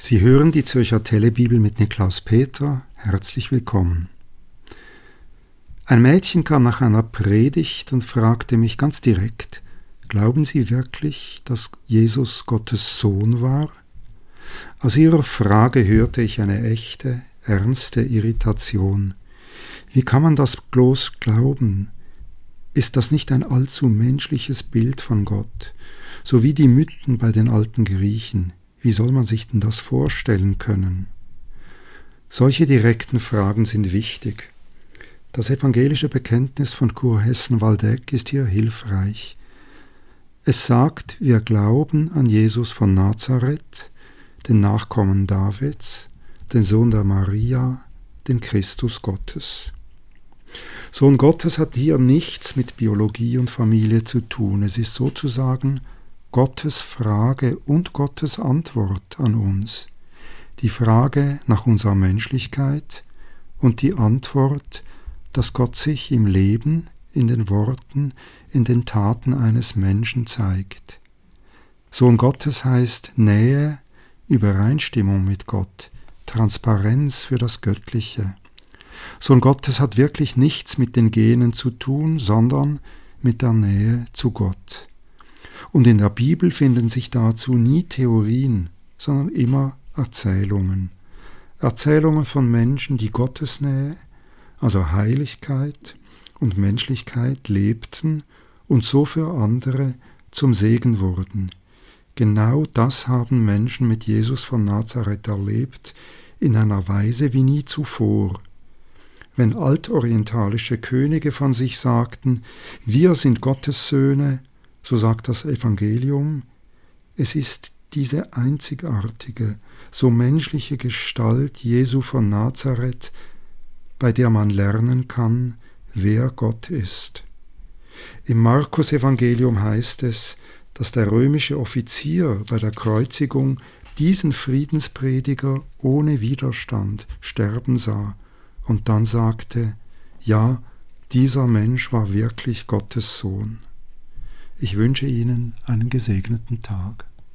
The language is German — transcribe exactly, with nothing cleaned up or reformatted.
Sie hören die Zürcher Telebibel mit Niklaus Peter. Herzlich willkommen. Ein Mädchen kam nach einer Predigt und fragte mich ganz direkt: Glauben Sie wirklich, dass Jesus Gottes Sohn war? Aus ihrer Frage hörte ich eine echte, ernste Irritation. Wie kann man das bloß glauben? Ist das nicht ein allzu menschliches Bild von Gott? So wie die Mythen bei den alten Griechen. Wie soll man sich denn das vorstellen können? Solche direkten Fragen sind wichtig. Das evangelische Bekenntnis von Kurhessen-Waldeck ist hier hilfreich. Es sagt, wir glauben an Jesus von Nazareth, den Nachkommen Davids, den Sohn der Maria, den Christus Gottes. Sohn Gottes hat hier nichts mit Biologie und Familie zu tun. Es ist sozusagen Gottes Frage und Gottes Antwort an uns. Die Frage nach unserer Menschlichkeit und die Antwort, dass Gott sich im Leben, in den Worten, in den Taten eines Menschen zeigt. Sohn Gottes heißt Nähe, Übereinstimmung mit Gott, Transparenz für das Göttliche. Sohn Gottes hat wirklich nichts mit den Genen zu tun, sondern mit der Nähe zu Gott. Und in der Bibel finden sich dazu nie Theorien, sondern immer Erzählungen. Erzählungen von Menschen, die Gottesnähe, also Heiligkeit und Menschlichkeit lebten und so für andere zum Segen wurden. Genau das haben Menschen mit Jesus von Nazareth erlebt, in einer Weise wie nie zuvor. Wenn altorientalische Könige von sich sagten, wir sind Gottes Söhne, so sagt das Evangelium, es ist diese einzigartige, so menschliche Gestalt Jesu von Nazareth, bei der man lernen kann, wer Gott ist. Im Markus-Evangelium heißt es, dass der römische Offizier bei der Kreuzigung diesen Friedensprediger ohne Widerstand sterben sah und dann sagte, ja, dieser Mensch war wirklich Gottes Sohn. Ich wünsche Ihnen einen gesegneten Tag.